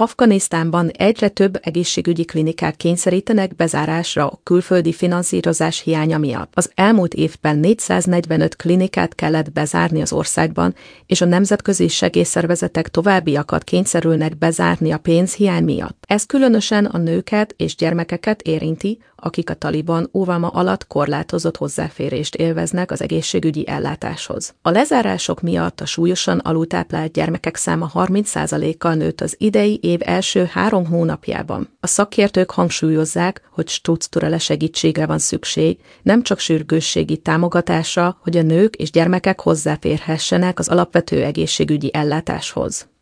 Afganisztánban egyre több egészségügyi klinikát kényszerítenek bezárásra a külföldi finanszírozás hiánya miatt. Az elmúlt évben 445 klinikát kellett bezárni az országban, és a nemzetközi segélyszervezetek továbbiakat kényszerülnek bezárni a pénzhiány miatt. Ez különösen a nőket és gyermekeket érinti, akik a Taliban óvalma alatt korlátozott hozzáférést élveznek az egészségügyi ellátáshoz. A lezárások miatt a súlyosan alultáplált gyermekek száma 30%-kal nőtt az idei év első 3 hónapjában. A szakértők hangsúlyozzák, hogy strukturális segítségre van szükség, nem csak sürgősségi támogatásra, hogy a nők és gyermekek hozzáférhessenek az alapvető egészségügyi ellátáshoz.